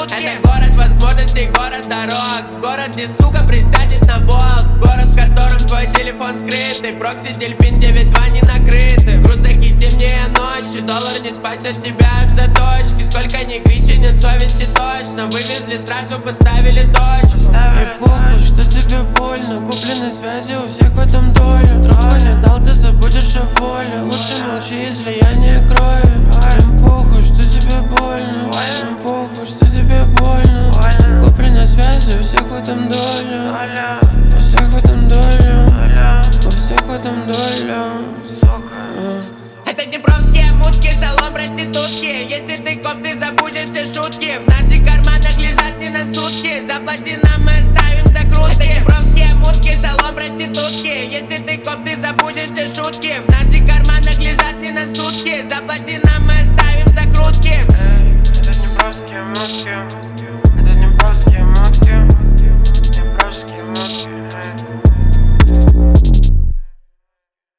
сутки. Это город возможностей, город дорог. Город, где сука присядет на болт. Город, в котором твой телефон скрытый. Прокси, дельфин, 9-2 не накрыты. В грузаке темнее ночи. Доллар не спасет тебя от заточки. Сколько ни кричи, нет совести точно. Вывезли сразу, поставили точку. И похуй, что тебе больно. Куплены связи, у всех в этом доля. Трубку не дал, ты забудешь о воле. Лучше молчи, излияние крови. Им похуй, что тебе больно. Им похуй, что тебе больно. Куплены связи, у всех в этом доля. У всех в этом доля. У всех в этом доля. Это днепровские мутки, салон проститутки. Если ты коп, ты забудешь все шутки. В наших карманах лежат не на сутки. Заплати нам, мы ставим закрутки. Это днепровские мутки, салон проститутки. Если ты коп, ты забудешь все шутки. В наших карманах лежат не на сутки. Заплати нам, мы